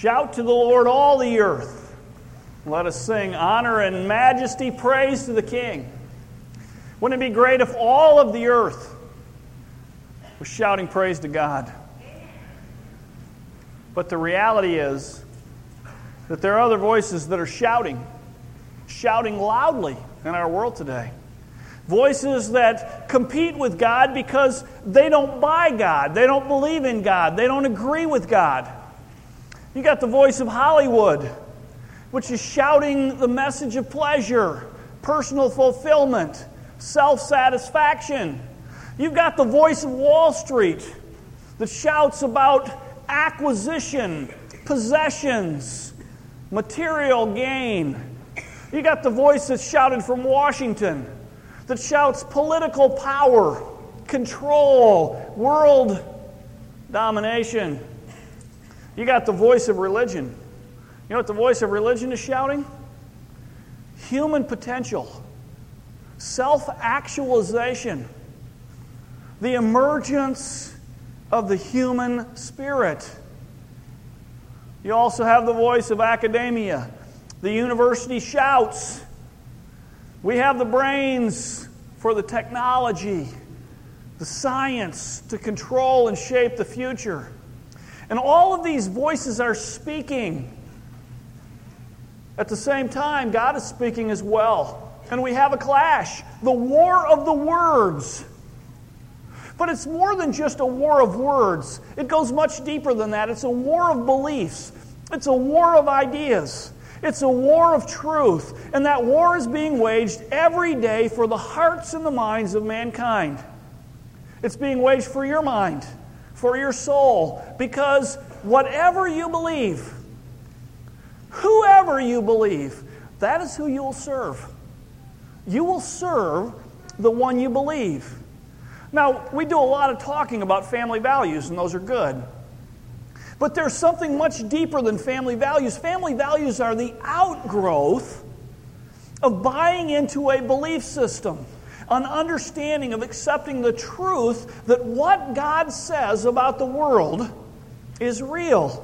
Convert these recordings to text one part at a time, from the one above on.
Shout to the Lord, all the earth. Let us sing honor and majesty, praise to the King. Wouldn't it be great if all of the earth was shouting praise to God? But the reality is that there are other voices that are shouting loudly in our world today. Voices that compete with God because they don't buy God, they don't believe in God, they don't agree with God. You got the voice of Hollywood, which is shouting the message of pleasure, personal fulfillment, self-satisfaction. You've got the voice of Wall Street that shouts about acquisition, possessions, material gain. You got the voice that's shouted from Washington that shouts political power, control, world domination. You got the voice of religion. You know what the voice of religion is shouting? Human potential, self-actualization, the emergence of the human spirit. You also have the voice of academia. The university shouts. We have the brains for the technology, the science to control and shape the future. And all of these voices are speaking. At the same time, God is speaking as well. And we have a clash, the war of the words. But it's more than just a war of words. It goes much deeper than that. It's a war of beliefs. It's a war of ideas. It's a war of truth. And that war is being waged every day for the hearts and the minds of mankind. It's being waged for your mind, for your soul. Because whatever you believe, whoever you believe, that is who you will serve. You will serve the one you believe. Now, we do a lot of talking about family values, and those are good. But there's something much deeper than family values. Family values are the outgrowth of buying into a belief system, an understanding of accepting the truth that what God says about the world is real.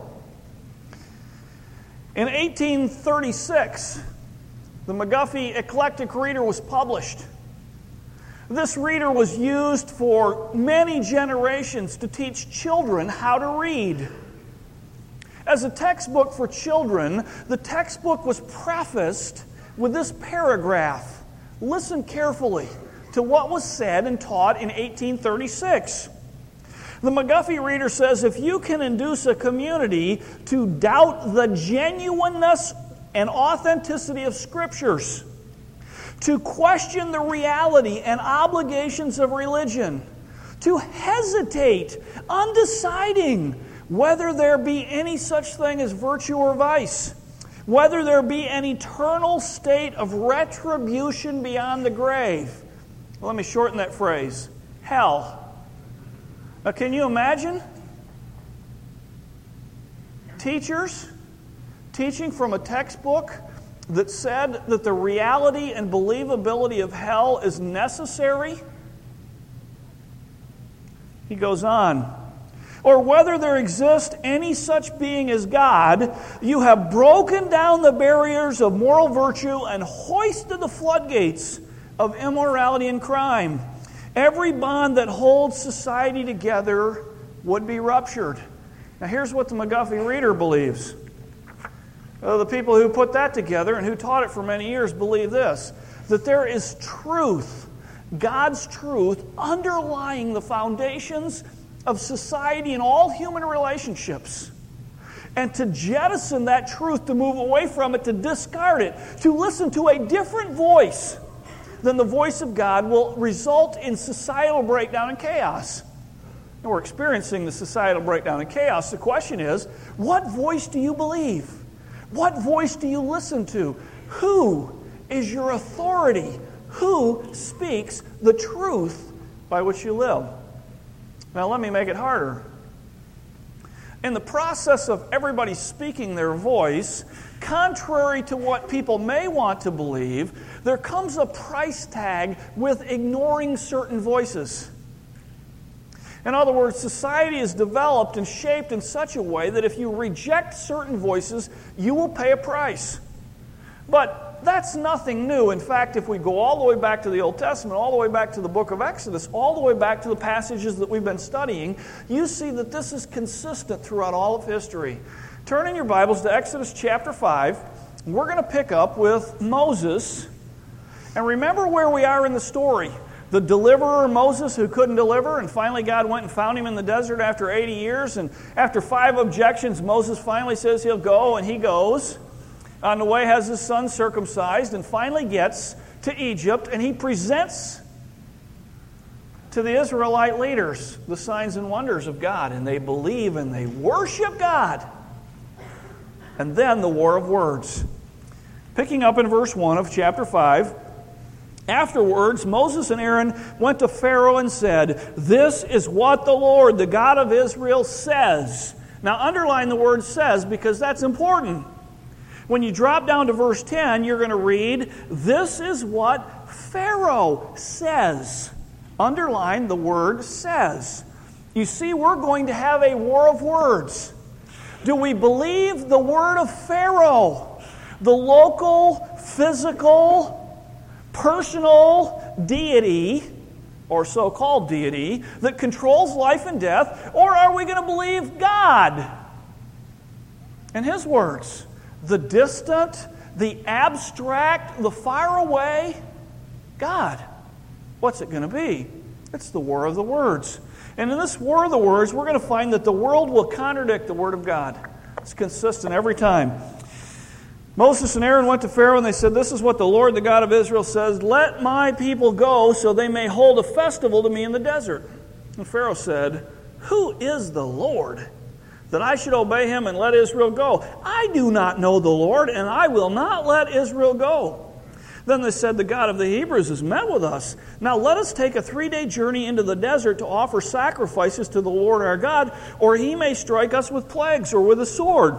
In 1836, the McGuffey Eclectic Reader was published. This reader was used for many generations to teach children how to read. As a textbook for children, the textbook was prefaced with this paragraph. Listen carefully to what was said and taught in 1836. The McGuffey Reader says, if you can induce a community to doubt the genuineness and authenticity of Scriptures, to question the reality and obligations of religion, to hesitate, undeciding whether there be any such thing as virtue or vice, whether there be an eternal state of retribution beyond the grave. Let me shorten that phrase. Hell. Now, can you imagine teachers teaching from a textbook that said that the reality and believability of hell is necessary? He goes on. Or whether there exists any such being as God, you have broken down the barriers of moral virtue and hoisted the floodgates of immorality and crime. Every bond that holds society together would be ruptured. Now here's what the McGuffey Reader believes. The people who put that together and who taught it for many years believe this, that there is truth, God's truth, underlying the foundations of society and all human relationships. And to jettison that truth, to move away from it, to discard it, to listen to a different voice than the voice of God will result in societal breakdown and chaos. And we're experiencing the societal breakdown and chaos. The question is, what voice do you believe? What voice do you listen to? Who is your authority? Who speaks the truth by which you live? Now let me make it harder. In the process of everybody speaking their voice, contrary to what people may want to believe, there comes a price tag with ignoring certain voices. In other words, society is developed and shaped in such a way that if you reject certain voices, you will pay a price. But that's nothing new. In fact, if we go all the way back to the Old Testament, all the way back to the book of Exodus, all the way back to the passages that we've been studying, you see that this is consistent throughout all of history. Turn in your Bibles to Exodus chapter 5. We're going to pick up with Moses. And remember where we are in the story. The deliverer Moses who couldn't deliver, and finally God went and found him in the desert after 80 years. And after 5 objections, Moses finally says he'll go, and he goes. On the way has his son circumcised, and finally gets to Egypt, and he presents to the Israelite leaders the signs and wonders of God, and they believe and they worship God. And then the war of words. Picking up in verse 1 of chapter 5, afterwards, Moses and Aaron went to Pharaoh and said, "This is what the Lord, the God of Israel, says." Now underline the word "says" because that's important. When you drop down to verse 10, you're going to read, "This is what Pharaoh says." Underline the word "says." You see, we're going to have a war of words. Do we believe the word of Pharaoh, the local, physical, personal deity, or so-called deity, that controls life and death, or are we going to believe God and His words? The distant, the abstract, the faraway God. What's it going to be? It's the war of the words. And in this war of the words, we're going to find that the world will contradict the Word of God. It's consistent every time. Moses and Aaron went to Pharaoh and they said, "This is what the Lord, the God of Israel, says, let my people go so they may hold a festival to me in the desert." And Pharaoh said, "Who is the Lord, that I should obey him and let Israel go? I do not know the Lord, and I will not let Israel go." Then they said, "The God of the Hebrews has met with us. Now let us take a 3-day journey into the desert to offer sacrifices to the Lord our God, or he may strike us with plagues or with a sword."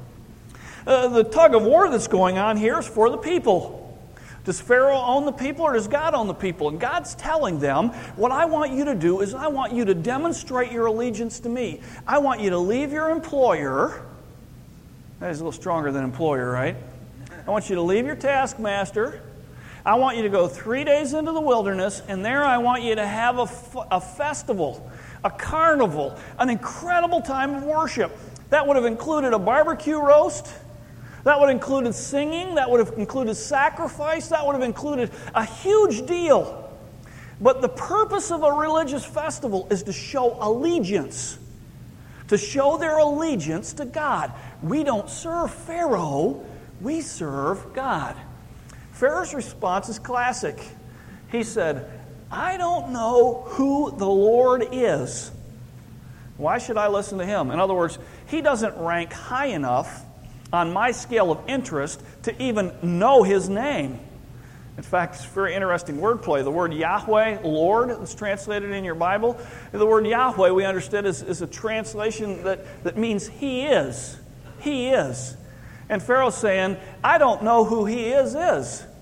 The tug of war that's going on here is for the people. Does Pharaoh own the people or does God own the people? And God's telling them, what I want you to do is I want you to demonstrate your allegiance to me. I want you to leave your employer. That is a little stronger than employer, right? I want you to leave your taskmaster. I want you to go 3 days into the wilderness, and there I want you to have a festival, a carnival, an incredible time of worship. That would have included a barbecue roast. That would have included singing. That would have included sacrifice. That would have included a huge deal. But the purpose of a religious festival is to show allegiance, to show their allegiance to God. We don't serve Pharaoh, we serve God. Pharaoh's response is classic. He said, "I don't know who the Lord is. Why should I listen to him?" In other words, he doesn't rank high enough on my scale of interest to even know his name. In fact, it's very interesting wordplay. The word Yahweh, Lord, that's translated in your Bible. The word Yahweh, we understand, is a translation that means He is. He is. And Pharaoh's saying, I don't know who He is. I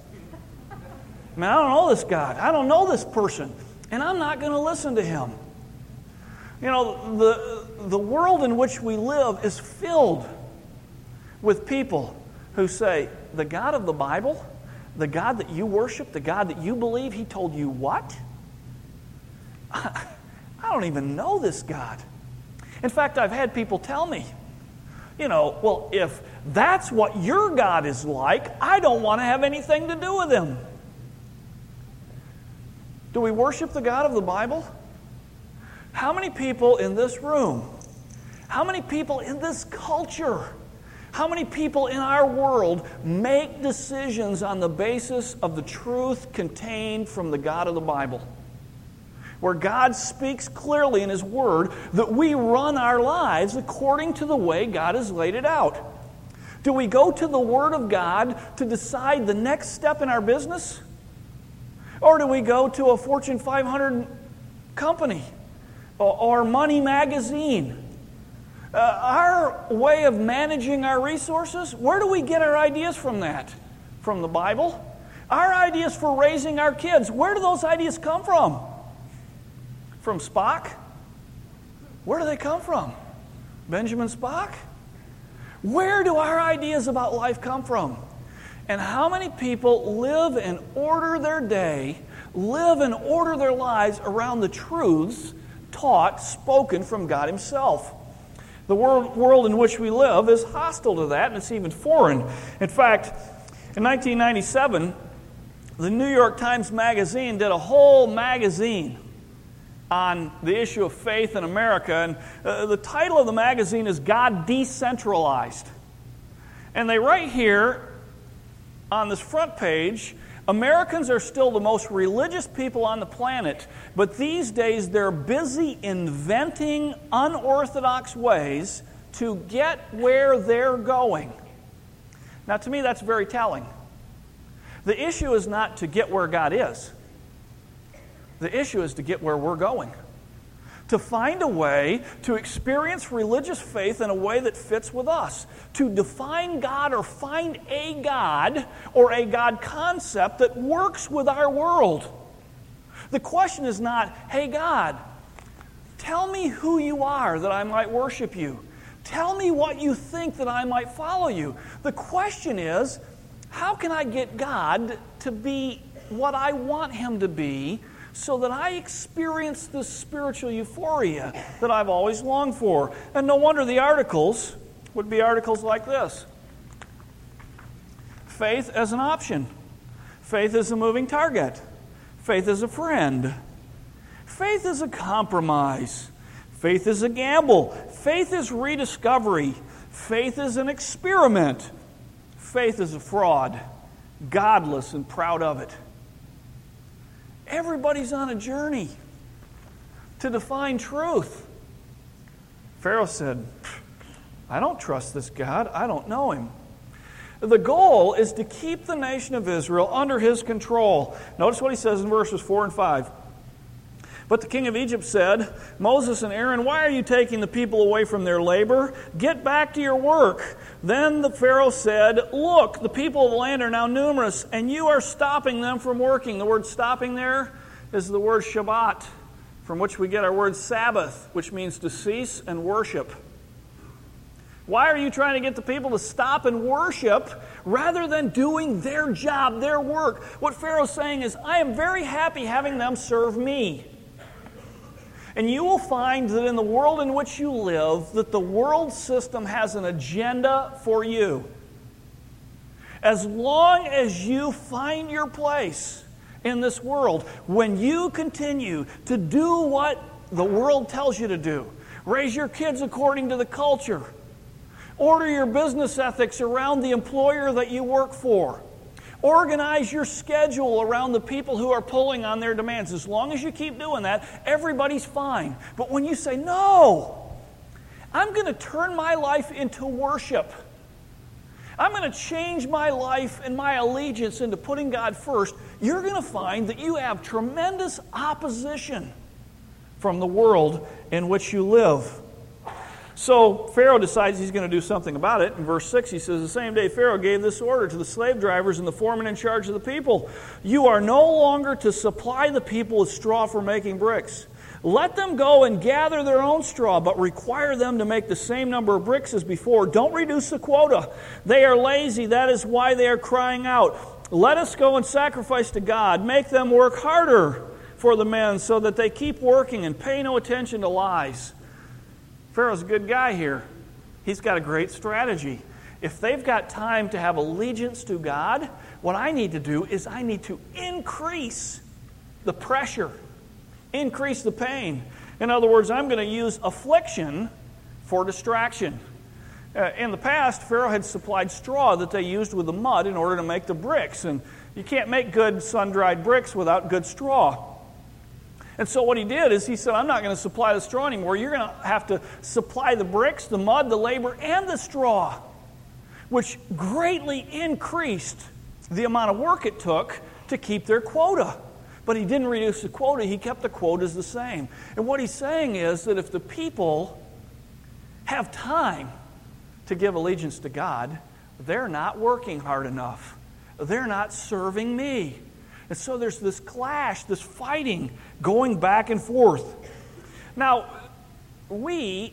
mean, I don't know this God. I don't know this person. And I'm not going to listen to him. You know, the world in which we live is filled with people who say, the God of the Bible, the God that you worship, the God that you believe, He told you what? I don't even know this God. In fact, I've had people tell me, well, if that's what your God is like, I don't want to have anything to do with Him. Do we worship the God of the Bible? How many people in this room, how many people in this culture, how many people in our world make decisions on the basis of the truth contained from the God of the Bible? Where God speaks clearly in His Word that we run our lives according to the way God has laid it out. Do we go to the Word of God to decide the next step in our business? Or do we go to a Fortune 500 company or Money Magazine? Our way of managing our resources, where do we get our ideas from that? From the Bible? Our ideas for raising our kids, where do those ideas come from? From Spock? Where do they come from? Benjamin Spock? Where do our ideas about life come from? And how many people live and order their day, live and order their lives around the truths taught, spoken from God Himself? The world in which we live is hostile to that, and it's even foreign. In fact, in 1997, the New York Times Magazine did a whole magazine on the issue of faith in America. And the title of the magazine is God Decentralized. And they write here on this front page, Americans are still the most religious people on the planet, but these days they're busy inventing unorthodox ways to get where they're going. Now, to me, that's very telling. The issue is not to get where God is. The issue is to get where we're going. To find a way to experience religious faith in a way that fits with us. To define God or find a God or a God concept that works with our world. The question is not, hey God, tell me who you are that I might worship you. Tell me what you think that I might follow you. The question is, how can I get God to be what I want Him to be so that I experience this spiritual euphoria that I've always longed for? And no wonder the articles would be articles like this. Faith as an option. Faith as a moving target. Faith as a friend. Faith as a compromise. Faith is a gamble. Faith is rediscovery. Faith is an experiment. Faith is a fraud. Godless and proud of it. Everybody's on a journey to define truth. Pharaoh said, I don't trust this God. I don't know Him. The goal is to keep the nation of Israel under his control. Notice what he says in verses 4 and 5. But the king of Egypt said, Moses and Aaron, why are you taking the people away from their labor? Get back to your work. Then the Pharaoh said, look, the people of the land are now numerous, and you are stopping them from working. The word stopping there is the word Shabbat, from which we get our word Sabbath, which means to cease and worship. Why are you trying to get the people to stop and worship rather than doing their job, their work? What Pharaoh's saying is, I am very happy having them serve me. And you will find that in the world in which you live, that the world system has an agenda for you. As long as you find your place in this world, when you continue to do what the world tells you to do, raise your kids according to the culture, order your business ethics around the employer that you work for, organize your schedule around the people who are pulling on their demands. As long as you keep doing that, everybody's fine. But when you say, no, I'm going to turn my life into worship. I'm going to change my life and my allegiance into putting God first, you're going to find that you have tremendous opposition from the world in which you live. So Pharaoh decides he's going to do something about it. In verse 6 he says, the same day Pharaoh gave this order to the slave drivers and the foremen in charge of the people. You are no longer to supply the people with straw for making bricks. Let them go and gather their own straw, but require them to make the same number of bricks as before. Don't reduce the quota. They are lazy. That is why they are crying out. Let us go and sacrifice to God. Make them work harder for the men so that they keep working and pay no attention to lies. Pharaoh's a good guy here. He's got a great strategy. If they've got time to have allegiance to God, what I need to do is I need to increase the pressure, increase the pain. In other words, I'm going to use affliction for distraction. In the past, Pharaoh had supplied straw that they used with the mud in order to make the bricks. And you can't make good sun-dried bricks without good straw. And so what he did is he said, I'm not going to supply the straw anymore. You're going to have to supply the bricks, the mud, the labor, and the straw, which greatly increased the amount of work it took to keep their quota. But he didn't reduce the quota. He kept the quotas the same. And what he's saying is that if the people have time to give allegiance to God, they're not working hard enough. They're not serving me. And so there's this clash, this fighting going back and forth. Now, we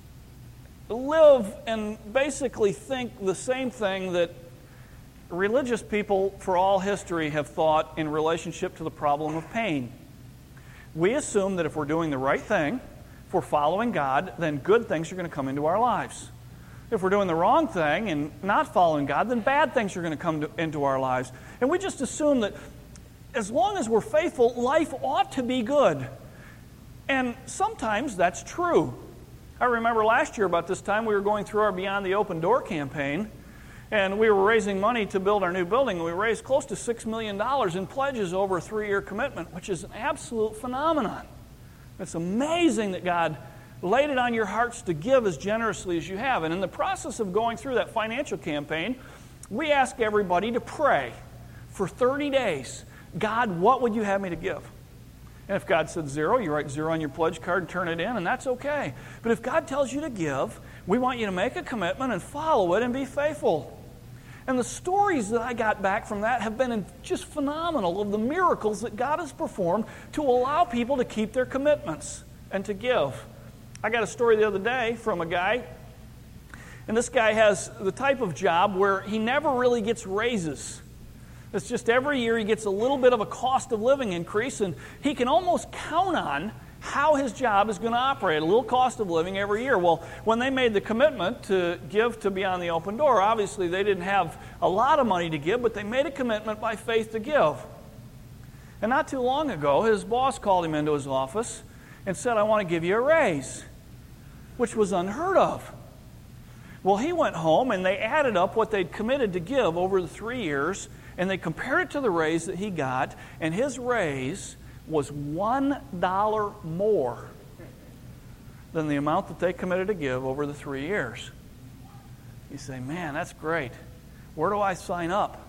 live and basically think the same thing that religious people for all history have thought in relationship to the problem of pain. We assume that if we're doing the right thing, if we're following God, then good things are going to come into our lives. If we're doing the wrong thing and not following God, then bad things are going to come into our lives. And we just assume that as long as we're faithful, life ought to be good. And sometimes that's true. I remember last year about this time we were going through our Beyond the Open Door campaign, and we were raising money to build our new building. We raised close to $6 million in pledges over a 3-year commitment, which is an absolute phenomenon. It's amazing that God laid it on your hearts to give as generously as you have. And in the process of going through that financial campaign, we asked everybody to pray for 30 days. God, what would you have me to give? And if God said 0, you write 0 on your pledge card and turn it in, and that's okay. But if God tells you to give, we want you to make a commitment and follow it and be faithful. And the stories that I got back from that have been just phenomenal of the miracles that God has performed to allow people to keep their commitments and to give. I got a story the other day from a guy, and this guy has the type of job where he never really gets raises. It's just every year he gets a little bit of a cost of living increase, and he can almost count on how his job is going to operate, a little cost of living every year. Well, when they made the commitment to give to Beyond the Open Door, obviously they didn't have a lot of money to give, but they made a commitment by faith to give. And not too long ago, his boss called him into his office and said, I want to give you a raise, which was unheard of. Well, he went home and they added up what they'd committed to give over the 3 years, and they compared it to the raise that he got, and his raise was $1 more than the amount that they committed to give over the 3 years. You say, man, that's great. Where do I sign up?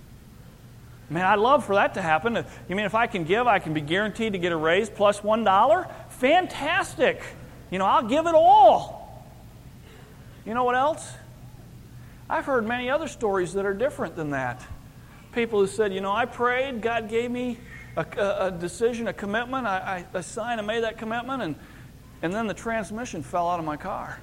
Man, I'd love for that to happen. You mean if I can give, I can be guaranteed to get a raise plus $1? Fantastic. I'll give it all. You know what else? I've heard many other stories that are different than that. People who said, I prayed, God gave me a decision, a commitment. I signed and made that commitment, and then the transmission fell out of my car.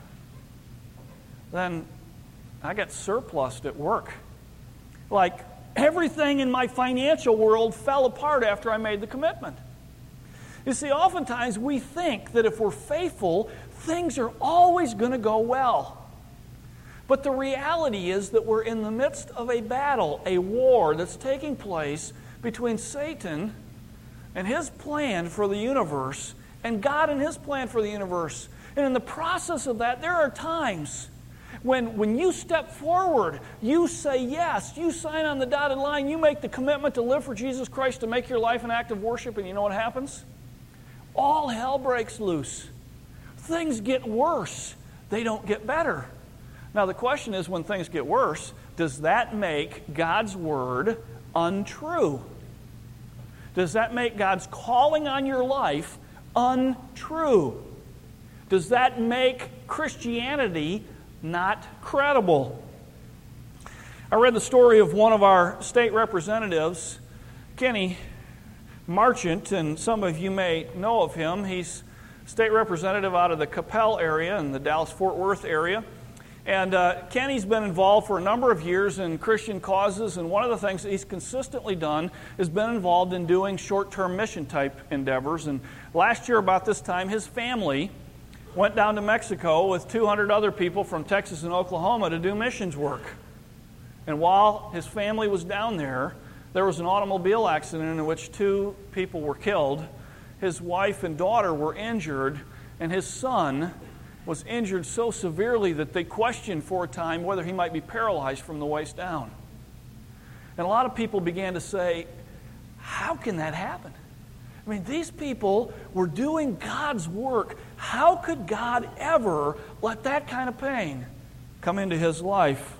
Then I got surplused at work. Like everything in my financial world fell apart after I made the commitment. You see, oftentimes we think that if we're faithful, things are always going to go well. But the reality is that we're in the midst of a battle, a war that's taking place between Satan and his plan for the universe and God and his plan for the universe. And in the process of that, there are times when you step forward, you say yes, you sign on the dotted line, you make the commitment to live for Jesus Christ, to make your life an act of worship, and you know what happens? All hell breaks loose. Things get worse. They don't get better. Now, the question is, when things get worse, does that make God's word untrue? Does that make God's calling on your life untrue? Does that make Christianity not credible? I read the story of one of our state representatives, Kenny Marchant, and some of you may know of him. He's state representative out of the Coppell area in the Dallas-Fort Worth area. And Kenny's been involved for a number of years in Christian causes, and one of the things that he's consistently done is been involved in doing short-term mission-type endeavors. And last year about this time, his family went down to Mexico with 200 other people from Texas and Oklahoma to do missions work. And while his family was down there was an automobile accident in which 2 people were killed. His wife and daughter were injured, and his son was injured so severely that they questioned for a time whether he might be paralyzed from the waist down. And a lot of people began to say, how can that happen? I mean, these people were doing God's work. How could God ever let that kind of pain come into his life?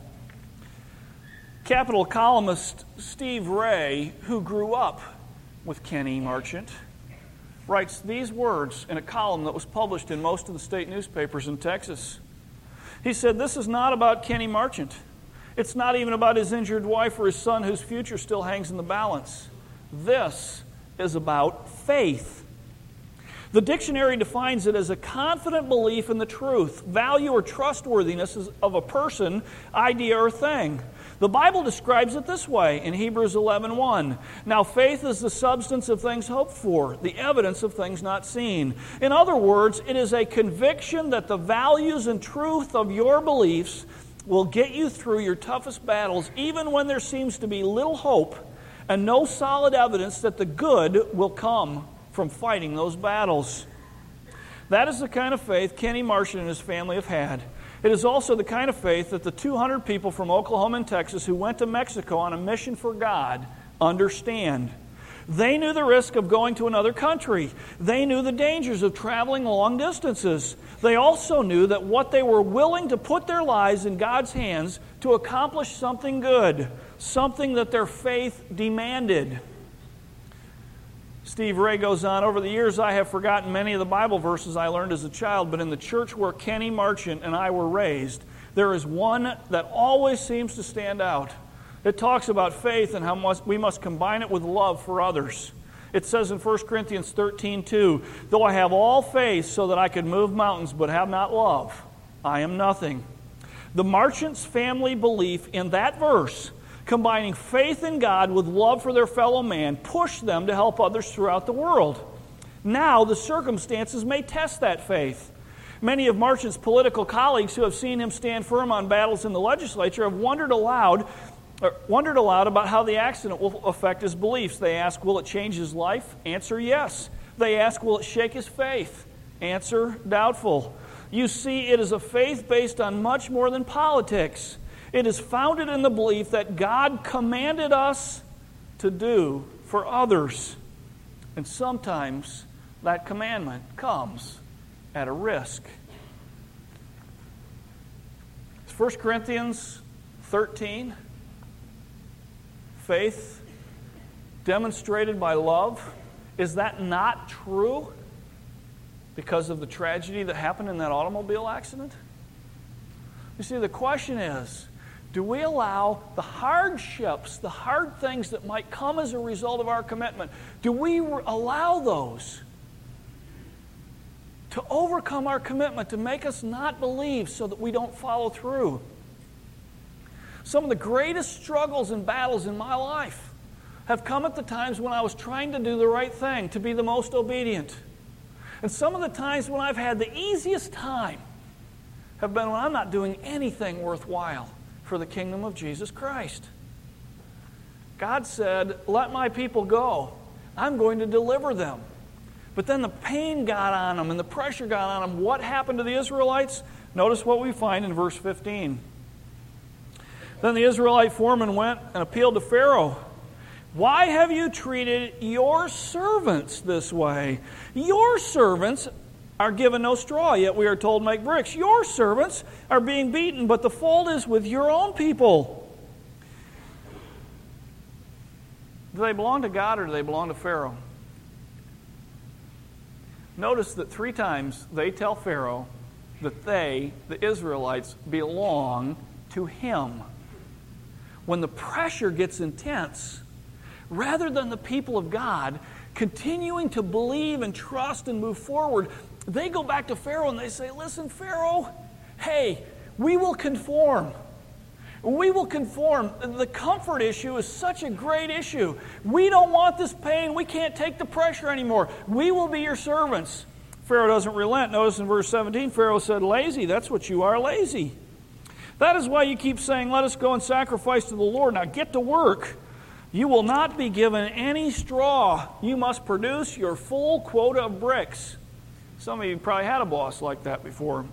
Capital columnist Steve Ray, who grew up with Kenny Marchant, writes these words in a column that was published in most of the state newspapers in Texas. He said, this is not about Kenny Marchant. It's not even about his injured wife or his son whose future still hangs in the balance. This is about faith. The dictionary defines it as a confident belief in the truth, value, or trustworthiness of a person, idea, or thing. The Bible describes it this way in Hebrews 11:1. Now faith is the substance of things hoped for, the evidence of things not seen. In other words, it is a conviction that the values and truth of your beliefs will get you through your toughest battles, even when there seems to be little hope and no solid evidence that the good will come from fighting those battles. That is the kind of faith Kenny Marchant and his family have had. It is also the kind of faith that the 200 people from Oklahoma and Texas who went to Mexico on a mission for God understand. They knew the risk of going to another country. They knew the dangers of traveling long distances. They also knew that what they were willing to put their lives in God's hands to accomplish something good, something that their faith demanded. Steve Ray goes on, over the years I have forgotten many of the Bible verses I learned as a child, but in the church where Kenny Marchant and I were raised, there is one that always seems to stand out. It talks about faith and how we must combine it with love for others. It says in 1 Corinthians 13:2, though I have all faith so that I could move mountains but have not love, I am nothing. The Marchant's family belief in that verse, combining faith in God with love for their fellow man, pushed them to help others throughout the world. Now the circumstances may test that faith. Many of Marchant's political colleagues who have seen him stand firm on battles in the legislature have wondered aloud about how the accident will affect his beliefs. They ask, will it change his life? Answer, yes. They ask, will it shake his faith? Answer, doubtful. You see, it is a faith based on much more than politics. It is founded in the belief that God commanded us to do for others. And sometimes that commandment comes at a risk. 1 Corinthians 13, faith demonstrated by love. Is that not true because of the tragedy that happened in that automobile accident? You see, the question is, do we allow the hardships, the hard things that might come as a result of our commitment, do we allow those to overcome our commitment, to make us not believe so that we don't follow through? Some of the greatest struggles and battles in my life have come at the times when I was trying to do the right thing, to be the most obedient. And some of the times when I've had the easiest time have been when I'm not doing anything worthwhile for the kingdom of Jesus Christ. God said, let my people go. I'm going to deliver them. But then the pain got on them and the pressure got on them. What happened to the Israelites? Notice what we find in verse 15. Then the Israelite foreman went and appealed to Pharaoh. Why have you treated your servants this way? Your servants are given no straw, yet we are told make bricks. Your servants are being beaten, but the fault is with your own people. Do they belong to God or do they belong to Pharaoh? Notice that 3 times they tell Pharaoh that they, the Israelites, belong to him. When the pressure gets intense, rather than the people of God continuing to believe and trust and move forward, they go back to Pharaoh and they say, listen, Pharaoh, hey, we will conform. We will conform. The comfort issue is such a great issue. We don't want this pain. We can't take the pressure anymore. We will be your servants. Pharaoh doesn't relent. Notice in verse 17, Pharaoh said, lazy, that's what you are, lazy. That is why you keep saying, let us go and sacrifice to the Lord. Now get to work. You will not be given any straw. You must produce your full quota of bricks. Some of you probably had a boss like that before.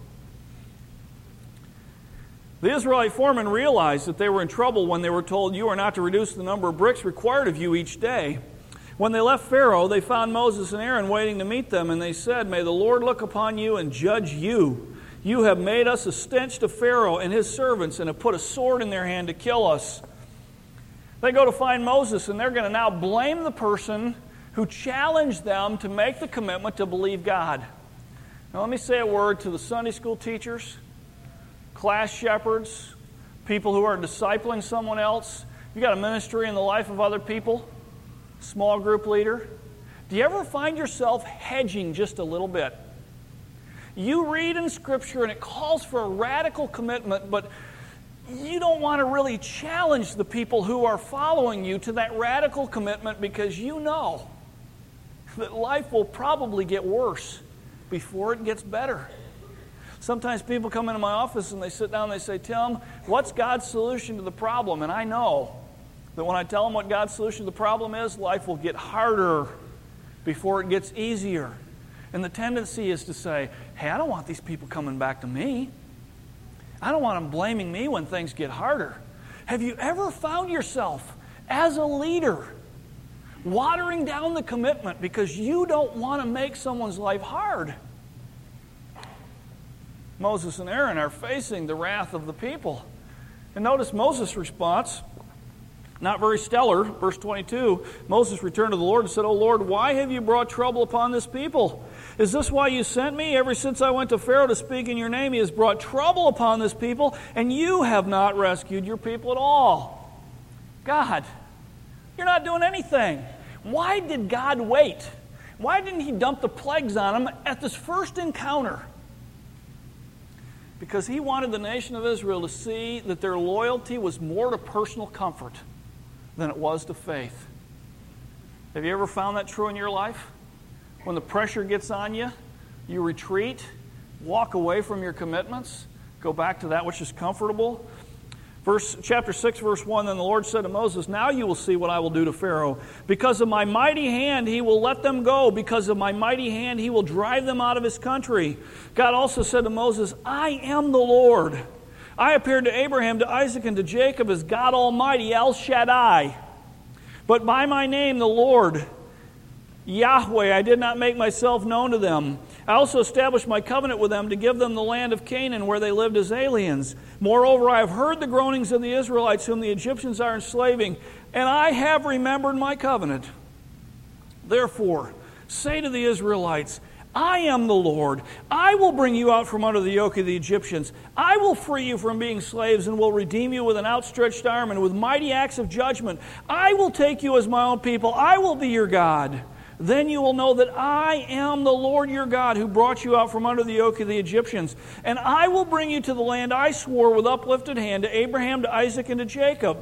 The Israelite foreman realized that they were in trouble when they were told, you are not to reduce the number of bricks required of you each day. When they left Pharaoh, they found Moses and Aaron waiting to meet them, and they said, may the Lord look upon you and judge you. You have made us a stench to Pharaoh and his servants, and have put a sword in their hand to kill us. They go to find Moses, and they're going to now blame the person who challenged them to make the commitment to believe God. Now let me say a word to the Sunday school teachers, class shepherds, people who are discipling someone else. You got a ministry in the life of other people, small group leader. Do you ever find yourself hedging just a little bit? You read in Scripture and it calls for a radical commitment, but you don't want to really challenge the people who are following you to that radical commitment because you know that life will probably get worse before it gets better. Sometimes people come into my office and they sit down and they say, Tim, what's God's solution to the problem? And I know that when I tell them what God's solution to the problem is, life will get harder before it gets easier. And the tendency is to say, hey, I don't want these people coming back to me. I don't want them blaming me when things get harder. Have you ever found yourself as a leader watering down the commitment because you don't want to make someone's life hard? Moses and Aaron are facing the wrath of the people. And notice Moses' response, not very stellar. Verse 22, Moses returned to the Lord and said, O Lord, why have you brought trouble upon this people? Is this why you sent me? Ever since I went to Pharaoh to speak in your name, he has brought trouble upon this people, and you have not rescued your people at all. God, you're not doing anything. Why did God wait? Why didn't he dump the plagues on them at this first encounter? Because he wanted the nation of Israel to see that their loyalty was more to personal comfort than it was to faith. Have you ever found that true in your life? When the pressure gets on you, you retreat, walk away from your commitments, go back to that which is comfortable. Chapter 6, verse 1, Then the Lord said to Moses, Now you will see what I will do to Pharaoh. Because of my mighty hand he will let them go. Because of my mighty hand he will drive them out of his country. God also said to Moses, I am the Lord. I appeared to Abraham, to Isaac, and to Jacob as God Almighty, El Shaddai. But by my name, the Lord, Yahweh, I did not make myself known to them. I also established my covenant with them to give them the land of Canaan where they lived as aliens. Moreover, I have heard the groanings of the Israelites whom the Egyptians are enslaving, and I have remembered my covenant. Therefore, say to the Israelites, I am the Lord. I will bring you out from under the yoke of the Egyptians. I will free you from being slaves and will redeem you with an outstretched arm and with mighty acts of judgment. I will take you as my own people. I will be your God. Then you will know that I am the Lord your God who brought you out from under the yoke of the Egyptians. And I will bring you to the land I swore with uplifted hand to Abraham, to Isaac, and to Jacob.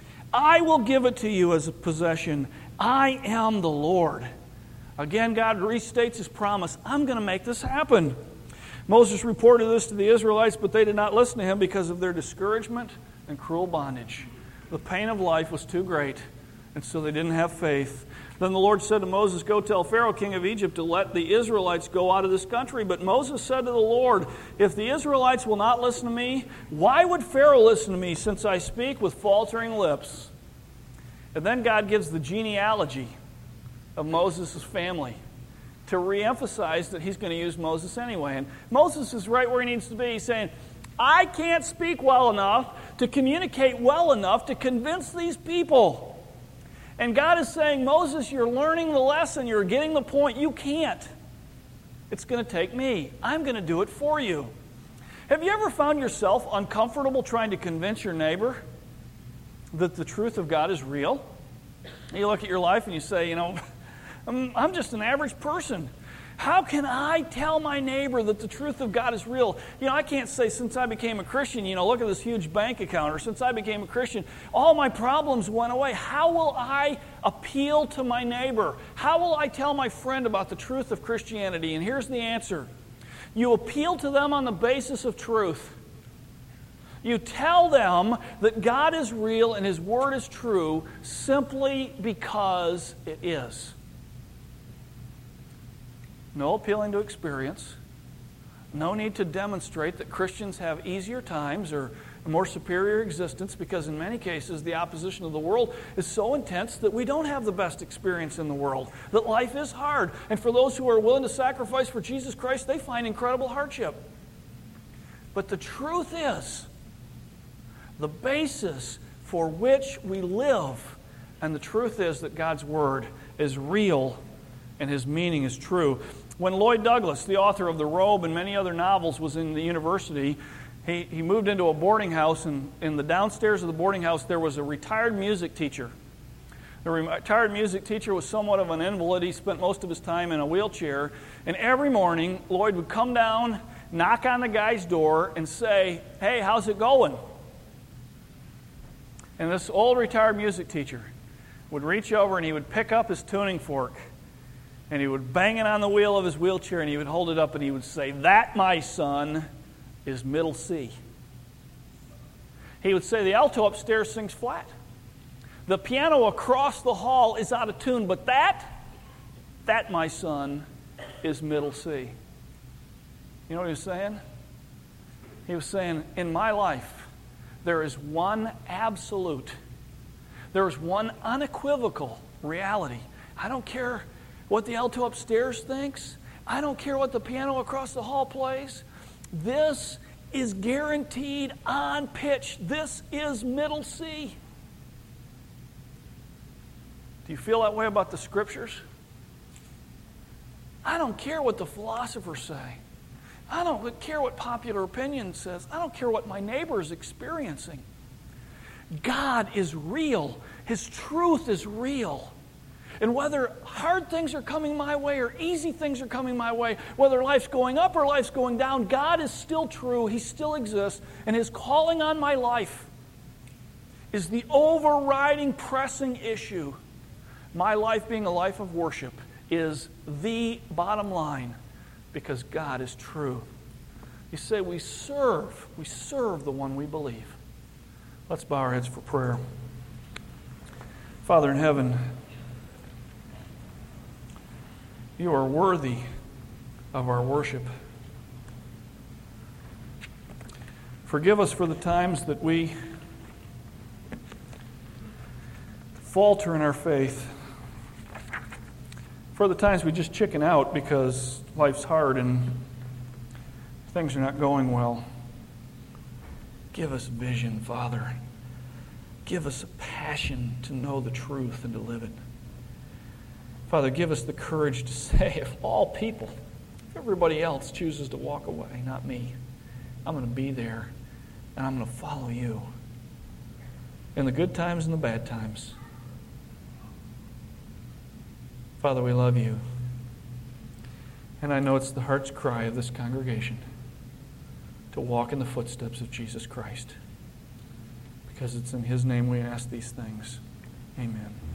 I will give it to you as a possession. I am the Lord. Again, God restates his promise. I'm going to make this happen. Moses reported this to the Israelites, but they did not listen to him because of their discouragement and cruel bondage. The pain of life was too great, and so they didn't have faith. Then the Lord said to Moses, Go tell Pharaoh, king of Egypt, to let the Israelites go out of this country. But Moses said to the Lord, If the Israelites will not listen to me, why would Pharaoh listen to me, since I speak with faltering lips? And then God gives the genealogy of Moses' family to reemphasize that he's going to use Moses anyway. And Moses is right where he needs to be. He's saying, I can't speak well enough to communicate well enough to convince these people. And God is saying, Moses, you're learning the lesson. You're getting the point. You can't. It's going to take me. I'm going to do it for you. Have you ever found yourself uncomfortable trying to convince your neighbor that the truth of God is real? You look at your life and you say, I'm just an average person. How can I tell my neighbor that the truth of God is real? I can't say since I became a Christian, look at this huge bank account, or since I became a Christian, all my problems went away. How will I appeal to my neighbor? How will I tell my friend about the truth of Christianity? And here's the answer. You appeal to them on the basis of truth. You tell them that God is real and his word is true simply because it is. No appealing to experience. No need to demonstrate that Christians have easier times or a more superior existence, because in many cases the opposition of the world is so intense that we don't have the best experience in the world, that life is hard. And for those who are willing to sacrifice for Jesus Christ, they find incredible hardship. But the truth is, the basis for which we live, and the truth is that God's Word is real and his meaning is true. When Lloyd Douglas, the author of The Robe and many other novels, was in the university, he moved into a boarding house, and in the downstairs of the boarding house there was a retired music teacher The retired music teacher was somewhat of an invalid. He spent most of his time in a wheelchair. And every morning, Lloyd would come down, knock on the guy's door, and say, "Hey, how's it going?" And this old retired music teacher would reach over and he would pick up his tuning fork and he would bang it on the wheel of his wheelchair and he would hold it up and he would say, "That, my son, is middle C." He would say, "The alto upstairs sings flat. The piano across the hall is out of tune, but that, my son, is middle C." You know what he was saying? He was saying, in my life, there is one absolute, there is one unequivocal reality. I don't care what the alto upstairs thinks. I don't care what the piano across the hall plays. This is guaranteed on pitch. This is middle C. Do you feel that way about the Scriptures? I don't care what the philosophers say. I don't care what popular opinion says. I don't care what my neighbor is experiencing. God is real. His truth is real. And whether hard things are coming my way or easy things are coming my way, whether life's going up or life's going down, God is still true. He still exists. And His calling on my life is the overriding, pressing issue. My life being a life of worship is the bottom line because God is true. You say we serve the one we believe. Let's bow our heads for prayer. Father in heaven, You are worthy of our worship. Forgive us for the times that we falter in our faith. For the times we just chicken out because life's hard and things are not going well. Give us vision, Father. Give us a passion to know the truth and to live it. Father, give us the courage to say, if all people, if everybody else chooses to walk away, not me, I'm going to be there and I'm going to follow You in the good times and the bad times. Father, we love You. And I know it's the heart's cry of this congregation to walk in the footsteps of Jesus Christ. Because it's in His name we ask these things. Amen.